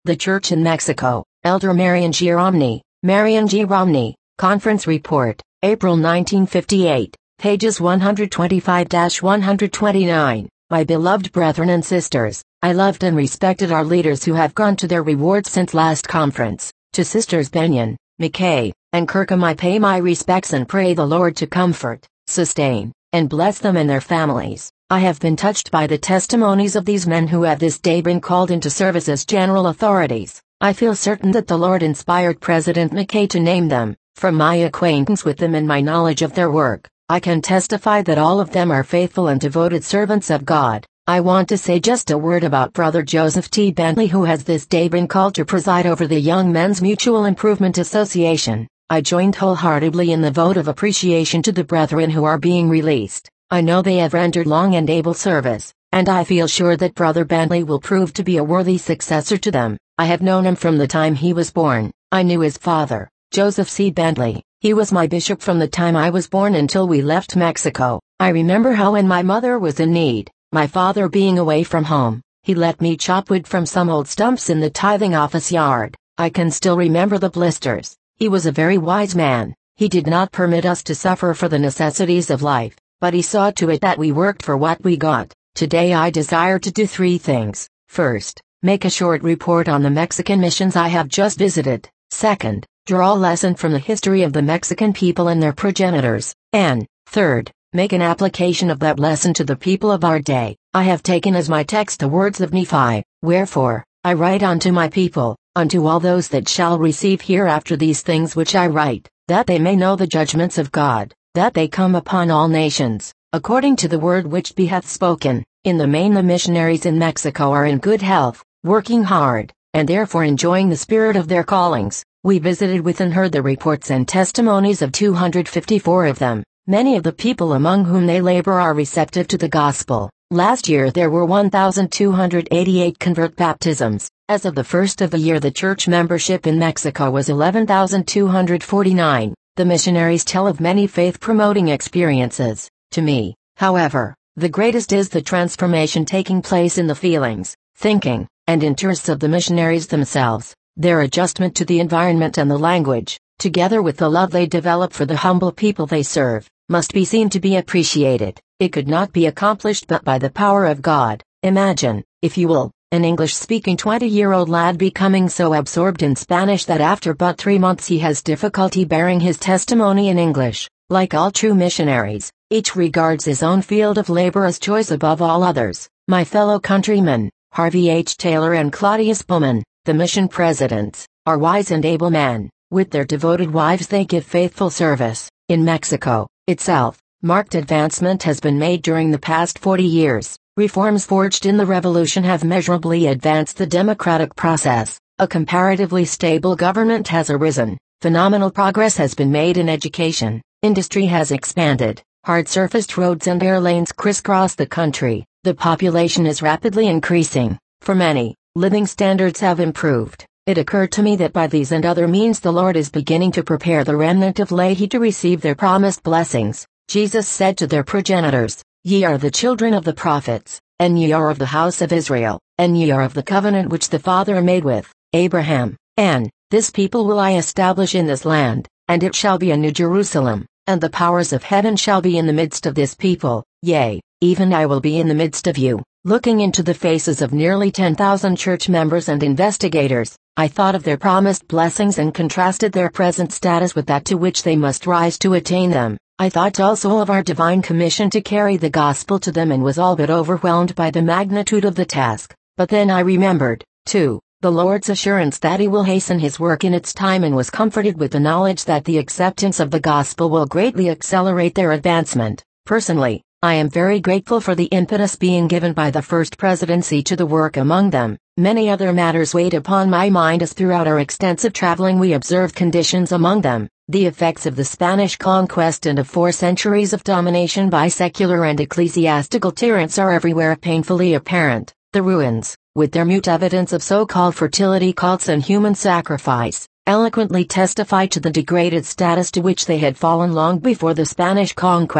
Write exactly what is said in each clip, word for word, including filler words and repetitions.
The Church in Mexico, Elder Marian G. Romney, Marian G. Romney, Conference Report, April nineteen fifty-eight, pages one twenty-five to one twenty-nine. My beloved brethren and sisters, I loved and respected our leaders who have gone to their rewards since last conference. To Sisters Benyon, McKay, and Kirkham I pay my respects and pray the Lord to comfort, sustain, and bless them and their families. I have been touched by the testimonies of these men who have this day been called into service as general authorities. I feel certain that the Lord inspired President McKay to name them. From my acquaintance with them and my knowledge of their work, I can testify that all of them are faithful and devoted servants of God. I want to say just a word about Brother Joseph T. Bentley, who has this day been called to preside over the Young Men's Mutual Improvement Association. I joined wholeheartedly in the vote of appreciation to the brethren who are being released. I know they have rendered long and able service, and I feel sure that Brother Bentley will prove to be a worthy successor to them. I have known him from the time he was born. I knew his father, Joseph C. Bentley. He was my bishop from the time I was born until we left Mexico. I remember how when my mother was in need, my father being away from home, he let me chop wood from some old stumps in the tithing office yard. I can still remember the blisters. He was a very wise man. He did not permit us to suffer for the necessities of life, but he saw to it that we worked for what we got. Today I desire to do three things. First, make a short report on the Mexican missions I have just visited. Second, draw a lesson from the history of the Mexican people and their progenitors. And, third, make an application of that lesson to the people of our day. I have taken as my text the words of Nephi. Wherefore, I write unto my people, unto all those that shall receive hereafter these things which I write, that they may know the judgments of God, that they come upon all nations, according to the word which he hath spoken. In the main the missionaries in Mexico are in good health, working hard, and therefore enjoying the spirit of their callings. We visited with and heard the reports and testimonies of two hundred fifty-four of them. Many of the people among whom they labor are receptive to the gospel. Last year there were one thousand two hundred eighty-eight convert baptisms. As of the first of the year the church membership in Mexico was eleven thousand two hundred forty-nine. The missionaries tell of many faith-promoting experiences. To me, however, the greatest is the transformation taking place in the feelings, thinking, and interests of the missionaries themselves. Their adjustment to the environment and the language, together with the love they develop for the humble people they serve, must be seen to be appreciated. It could not be accomplished but by the power of God. Imagine, if you will, an English-speaking twenty-year-old lad becoming so absorbed in Spanish that after but three months he has difficulty bearing his testimony in English. Like all true missionaries, each regards his own field of labor as choice above all others. My fellow countrymen, Harvey H. Taylor and Claudius Bowman, the mission presidents, are wise and able men. With their devoted wives they give faithful service. In Mexico itself, marked advancement has been made during the past forty years. Reforms forged in the revolution have measurably advanced the democratic process. A comparatively stable government has arisen. Phenomenal progress has been made in education. Industry has expanded. Hard-surfaced roads and air lanes crisscross the country. The population is rapidly increasing. For many, living standards have improved. It occurred to me that by these and other means the Lord is beginning to prepare the remnant of laity to receive their promised blessings. Jesus said to their progenitors, Ye are the children of the prophets, and ye are of the house of Israel, and ye are of the covenant which the Father made with Abraham. And, this people will I establish in this land, and it shall be a new Jerusalem, and the powers of heaven shall be in the midst of this people, yea, even I will be in the midst of you. Looking into the faces of nearly ten thousand church members and investigators, I thought of their promised blessings and contrasted their present status with that to which they must rise to attain them. I thought also of our divine commission to carry the gospel to them and was all but overwhelmed by the magnitude of the task. But then I remembered, too, the Lord's assurance that He will hasten His work in its time and was comforted with the knowledge that the acceptance of the gospel will greatly accelerate their advancement. Personally, I am very grateful for the impetus being given by the First Presidency to the work among them. Many other matters weighed upon my mind as throughout our extensive traveling we observed conditions among them. The effects of the Spanish conquest and of four centuries of domination by secular and ecclesiastical tyrants are everywhere painfully apparent. The ruins, with their mute evidence of so-called fertility cults and human sacrifice, eloquently testify to the degraded status to which they had fallen long before the Spanish conquest.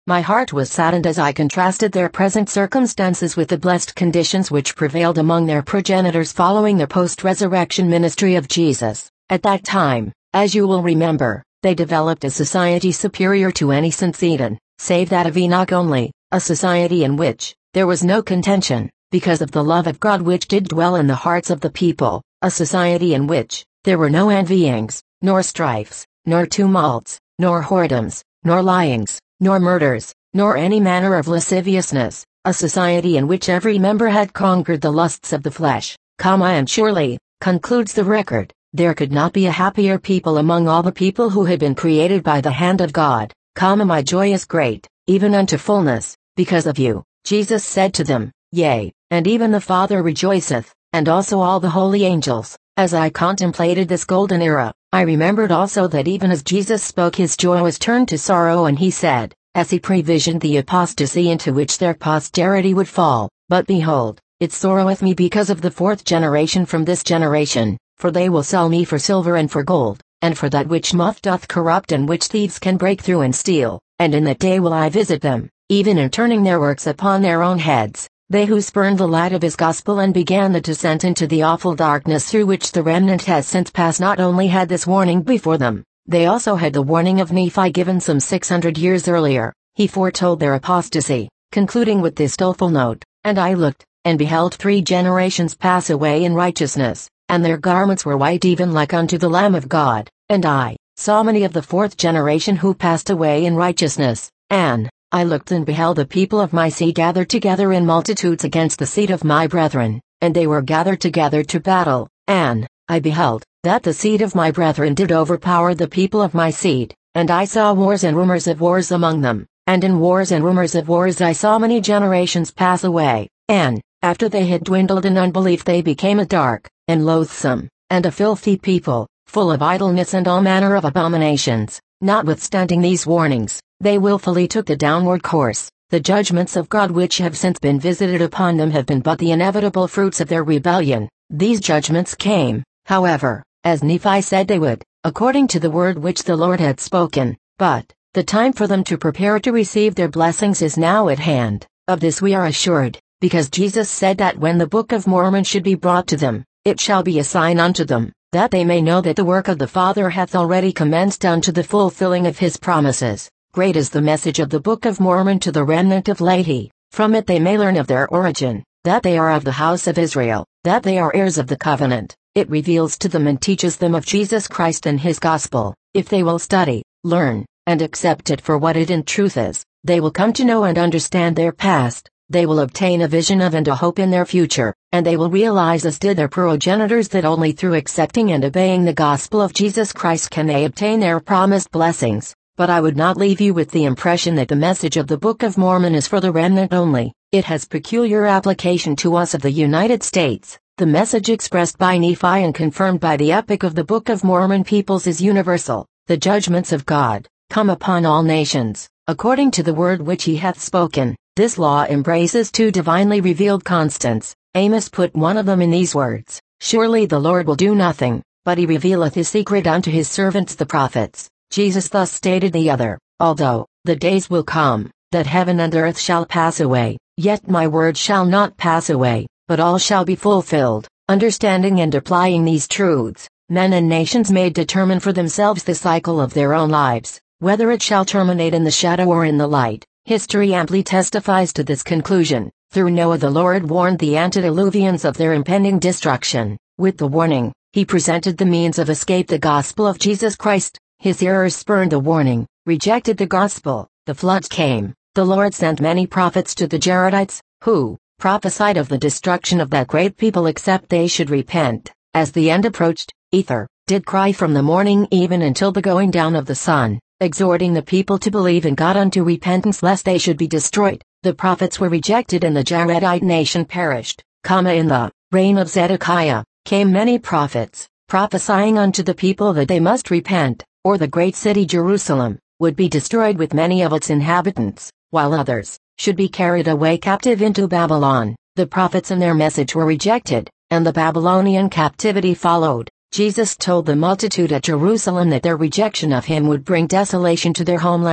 my heart was saddened as I contrasted their present circumstances with the blessed conditions which prevailed among their progenitors following the post-resurrection ministry of Jesus. At that time, as you will remember, they developed a society superior to any since Eden, save that of Enoch only, a society in which there was no contention, because of the love of God which did dwell in the hearts of the people, a society in which there were no envyings, nor strifes, nor tumults, nor whoredoms, nor lyings, nor murders, nor any manner of lasciviousness, a society in which every member had conquered the lusts of the flesh, comma and surely, concludes the record, there could not be a happier people among all the people who had been created by the hand of God, comma my joy is great, even unto fullness, because of you, Jesus said to them, yea, and even the Father rejoiceth, and also all the holy angels. As I contemplated this golden era, I remembered also that even as Jesus spoke his joy was turned to sorrow and he said, as he previsioned the apostasy into which their posterity would fall, but behold, it sorroweth me because of the fourth generation from this generation, for they will sell me for silver and for gold, and for that which moth doth corrupt and which thieves can break through and steal, and in that day will I visit them, even in turning their works upon their own heads. They who spurned the light of his gospel and began the descent into the awful darkness through which the remnant has since passed not only had this warning before them, they also had the warning of Nephi given some six hundred years earlier. He foretold their apostasy, concluding with this doleful note, and I looked, and beheld three generations pass away in righteousness, and their garments were white even like unto the Lamb of God, and I saw many of the fourth generation who passed away in righteousness, and I looked and beheld the people of my seed gathered together in multitudes against the seed of my brethren, and they were gathered together to battle, and I beheld that the seed of my brethren did overpower the people of my seed, and I saw wars and rumors of wars among them, and in wars and rumors of wars I saw many generations pass away, and, after they had dwindled in unbelief they became a dark, and loathsome, and a filthy people, full of idleness and all manner of abominations. Notwithstanding these warnings, they wilfully took the downward course. The judgments of God which have since been visited upon them have been but the inevitable fruits of their rebellion. These judgments came, however, as Nephi said they would, according to the word which the Lord had spoken, but the time for them to prepare to receive their blessings is now at hand. Of this we are assured, because Jesus said that when the Book of Mormon should be brought to them, it shall be a sign unto them, that they may know that the work of the Father hath already commenced unto the fulfilling of his promises. Great is the message of the Book of Mormon to the remnant of Lehi. From it they may learn of their origin, that they are of the house of Israel, that they are heirs of the covenant. It reveals to them and teaches them of Jesus Christ and his gospel. If they will study, learn, and accept it for what it in truth is, they will come to know and understand their past. They will obtain a vision of and a hope in their future, and they will realize as did their progenitors that only through accepting and obeying the gospel of Jesus Christ can they obtain their promised blessings. But I would not leave you with the impression that the message of the Book of Mormon is for the remnant only. It has peculiar application to us of the United States. The message expressed by Nephi and confirmed by the epic of the Book of Mormon peoples is universal. The judgments of God come upon all nations, according to the word which he hath spoken. This law embraces two divinely revealed constants. Amos put one of them in these words, surely the Lord will do nothing, but he revealeth his secret unto his servants the prophets. Jesus thus stated the other, although the days will come, that heaven and earth shall pass away, yet my word shall not pass away, but all shall be fulfilled. Understanding and applying these truths, men and nations may determine for themselves the cycle of their own lives, whether it shall terminate in the shadow or in the light. History amply testifies to this conclusion. Through Noah the Lord warned the antediluvians of their impending destruction. With the warning, he presented the means of escape, the gospel of Jesus Christ. His hearers spurned the warning, rejected the gospel. The floods came. The Lord sent many prophets to the Jaredites, who prophesied of the destruction of that great people except they should repent. As the end approached, Ether did cry from the morning even until the going down of the sun, exhorting the people to believe in God unto repentance lest they should be destroyed. The prophets were rejected and the Jaredite nation perished. Comma in the reign of Zedekiah came many prophets, prophesying unto the people that they must repent, or the great city Jerusalem would be destroyed with many of its inhabitants, while others should be carried away captive into Babylon. The prophets and their message were rejected, and the Babylonian captivity followed. Jesus told the multitude at Jerusalem that their rejection of him would bring desolation to their homeland.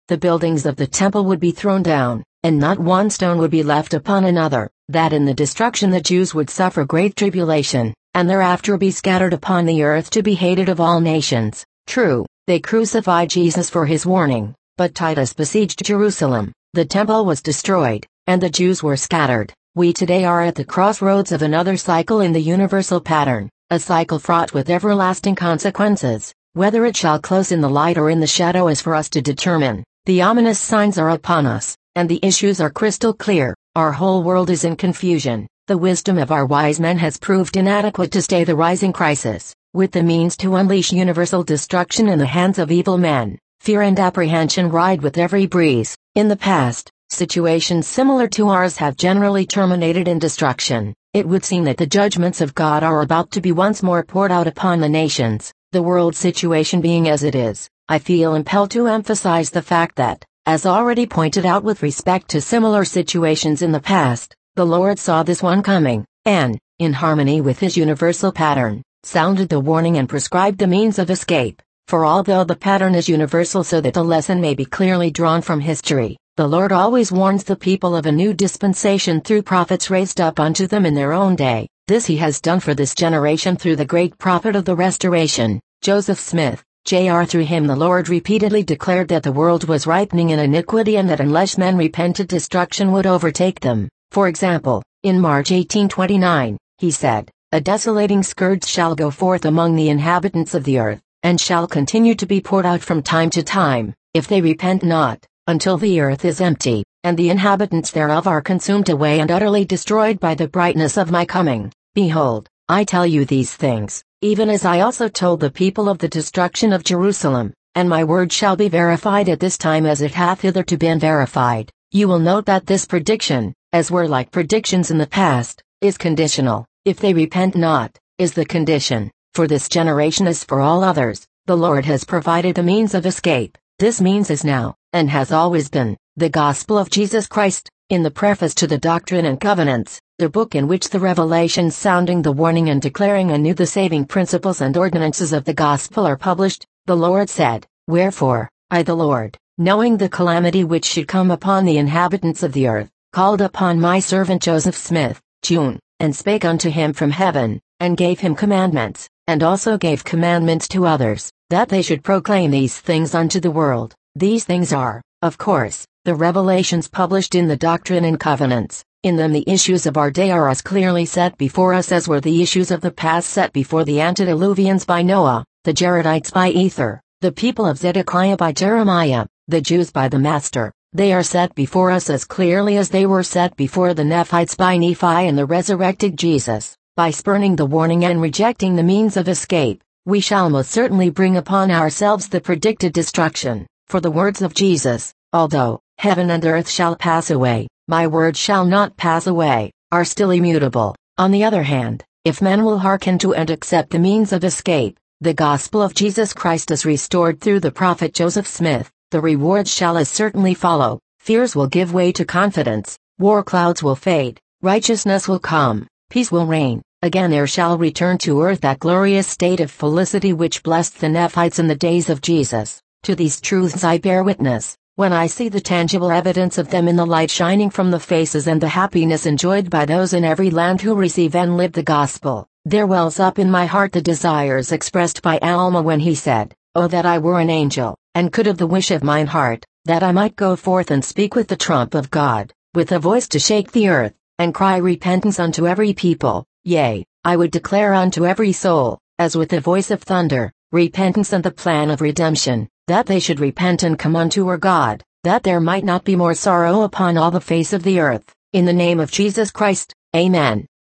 the buildings of the temple would be thrown down, and not one stone would be left upon another, that in the destruction the Jews would suffer great tribulation, and thereafter be scattered upon the earth to be hated of all nations. True, they crucified Jesus for his warning, but Titus besieged Jerusalem, the temple was destroyed, and the Jews were scattered. We today are at the crossroads of another cycle in the universal pattern, a cycle fraught with everlasting consequences. Whether it shall close in the light or in the shadow is for us to determine. The ominous signs are upon us, and the issues are crystal clear. Our whole world is in confusion. The wisdom of our wise men has proved inadequate to stay the rising crisis, with the means to unleash universal destruction in the hands of evil men. Fear and apprehension ride with every breeze. In the past, situations similar to ours have generally terminated in destruction. It would seem that the judgments of God are about to be once more poured out upon the nations. The world situation being as it is, I feel impelled to emphasize the fact that, as already pointed out with respect to similar situations in the past, the Lord saw this one coming, and, in harmony with his universal pattern, sounded the warning and prescribed the means of escape. For although the pattern is universal so that the lesson may be clearly drawn from history, the Lord always warns the people of a new dispensation through prophets raised up unto them in their own day. This he has done for this generation through the great prophet of the Restoration, Joseph Smith, J R Through him the Lord repeatedly declared that the world was ripening in iniquity and that unless men repented destruction would overtake them. For example, in March eighteen twenty-nine, he said, "A desolating scourge shall go forth among the inhabitants of the earth, and shall continue to be poured out from time to time, if they repent not, until the earth is empty, and the inhabitants thereof are consumed away and utterly destroyed by the brightness of my coming. Behold, I tell you these things, even as I also told the people of the destruction of Jerusalem, and my word shall be verified at this time as it hath hitherto been verified." You will note that this prediction, as were like predictions in the past, is conditional. If they repent not, is the condition. For this generation as for all others, the Lord has provided the means of escape. This means is now, and has always been, the gospel of Jesus Christ. In the preface to the Doctrine and Covenants, the book in which the revelations sounding the warning and declaring anew the saving principles and ordinances of the gospel are published, the Lord said, "Wherefore, I the Lord, knowing the calamity which should come upon the inhabitants of the earth, called upon my servant Joseph Smith, June, and spake unto him from heaven, and gave him commandments, and also gave commandments to others, that they should proclaim these things unto the world." These things are, of course, the revelations published in the Doctrine and Covenants. In them the issues of our day are as clearly set before us as were the issues of the past set before the antediluvians by Noah, the Jaredites by Ether, the people of Zedekiah by Jeremiah, the Jews by the Master. They are set before us as clearly as they were set before the Nephites by Nephi and the resurrected Jesus. By spurning the warning and rejecting the means of escape, we shall most certainly bring upon ourselves the predicted destruction. For the words of Jesus, "Although heaven and earth shall pass away, my word shall not pass away," are still immutable. On the other hand, if men will hearken to and accept the means of escape, the gospel of Jesus Christ is restored through the prophet Joseph Smith, the rewards shall as certainly follow. Fears will give way to confidence, war clouds will fade, righteousness will come, peace will reign. Again there shall return to earth that glorious state of felicity which blessed the Nephites in the days of Jesus. To these truths I bear witness, when I see the tangible evidence of them in the light shining from the faces and the happiness enjoyed by those in every land who receive and live the gospel. There wells up in my heart the desires expressed by Alma when he said, "Oh that I were an angel, and could have the wish of mine heart, that I might go forth and speak with the trump of God, with a voice to shake the earth, and cry repentance unto every people. Yea, I would declare unto every soul, as with the voice of thunder, repentance and the plan of redemption, that they should repent and come unto our God, that there might not be more sorrow upon all the face of the earth. In the name of Jesus Christ, Amen."